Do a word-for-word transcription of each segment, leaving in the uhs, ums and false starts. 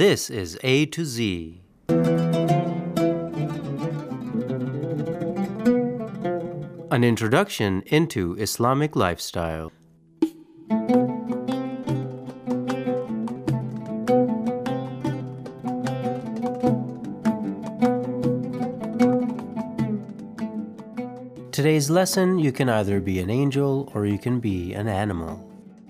This is A to Z. An introduction into Islamic lifestyle. Today's lesson, you can either be an angel or you can be an animal.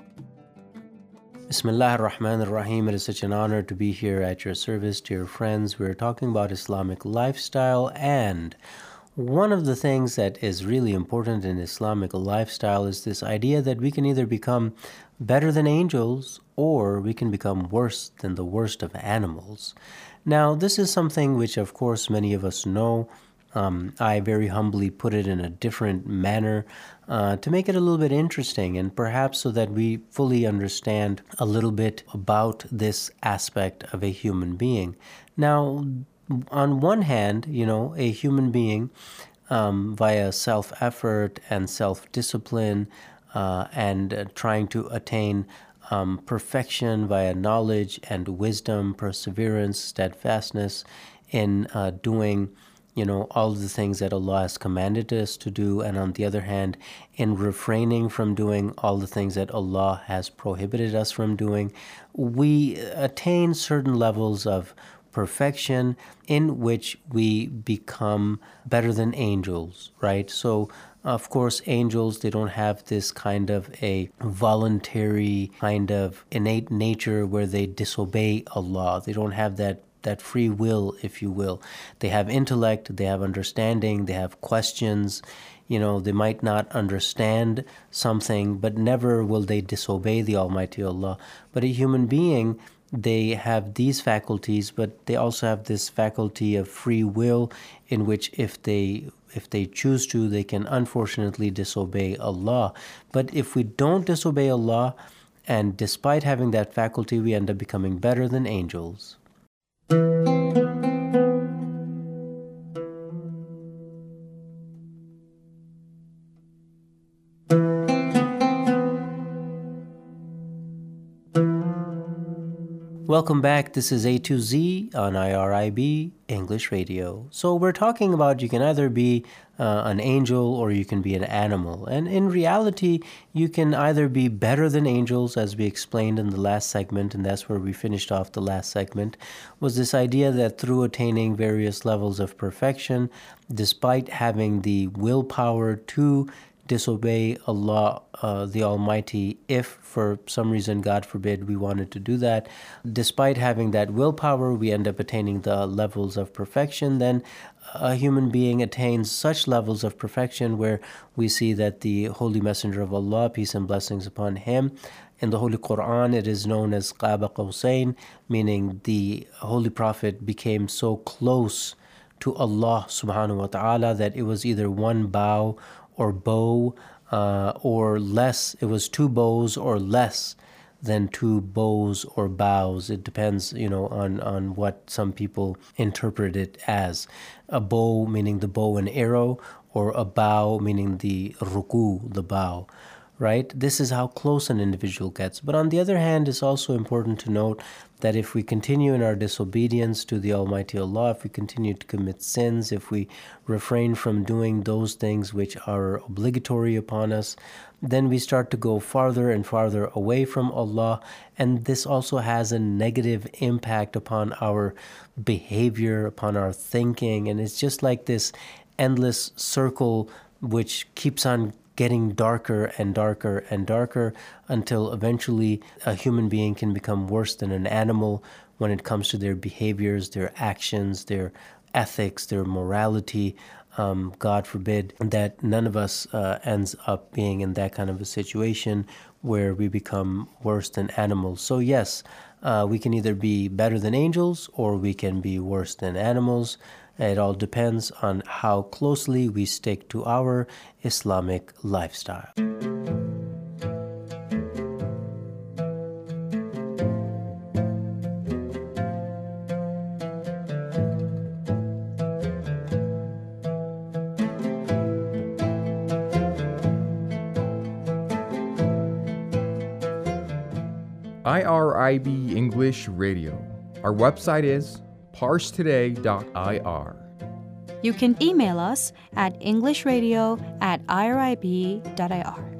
Bismillah ar-Rahman ar-Rahim. It is such an honor to be here at your service, dear friends. We're talking about Islamic lifestyle, and one of the things that is really important in Islamic lifestyle is this idea that we can either become better than angels or we can become worse than the worst of animals. Now, this is something which, of course, many of us know. Um, I very humbly put it in a different manner uh, to make it a little bit interesting, and perhaps so that we fully understand a little bit about this aspect of a human being. Now, on one hand, you know, a human being um, via self-effort and self-discipline uh, and uh, trying to attain um, perfection via knowledge and wisdom, perseverance, steadfastness in uh, doing you know, all the things that Allah has commanded us to do, and on the other hand, in refraining from doing all the things that Allah has prohibited us from doing, we attain certain levels of perfection in which we become better than angels, right? So, of course, angels, they don't have this kind of a voluntary kind of innate nature where they disobey Allah. They don't have that that free will, if you will. They have intellect, they have understanding, they have questions. You know, they might not understand something, but never will they disobey the Almighty Allah. But a human being, they have these faculties, but they also have this faculty of free will in which if they if they choose to, they can unfortunately disobey Allah. But if we don't disobey Allah, and despite having that faculty, we end up becoming better than angels. Welcome back. This is A to Z on I R I B English Radio. So we're talking about you can either be uh, an angel or you can be an animal. And in reality, you can either be better than angels, as we explained in the last segment, and that's where we finished off the last segment, was this idea that through attaining various levels of perfection, despite having the willpower to disobey Allah, uh, the Almighty, if for some reason, God forbid, we wanted to do that, despite having that willpower, we end up attaining the levels of perfection. Then a human being attains such levels of perfection where we see that the Holy Messenger of Allah, peace and blessings upon him, in the Holy Quran, it is known as Qaba Qawsayn, meaning the Holy Prophet became so close to Allah subhanahu wa ta'ala that it was either one bow or bow, uh, or less. It was two bows or less than two bows or bows. It depends, you know, on, on what some people interpret it as. A bow meaning the bow and arrow, or a bow meaning the ruku, the bow, right? This is how close an individual gets. But on the other hand, it's also important to note that if we continue in our disobedience to the Almighty Allah, if we continue to commit sins, if we refrain from doing those things which are obligatory upon us, then we start to go farther and farther away from Allah, and this also has a negative impact upon our behavior, upon our thinking, and it's just like this endless circle which keeps on getting darker and darker and darker until eventually a human being can become worse than an animal when it comes to their behaviors, their actions, their ethics, their morality. Um, God forbid that none of us uh, ends up being in that kind of a situation where we become worse than animals. So yes, uh, we can either be better than angels or we can be worse than animals. It all depends on how closely we stick to our Islamic lifestyle. I R I B English Radio, Our website is parse today dot I R. You can email us at englishradio at irib dot I R.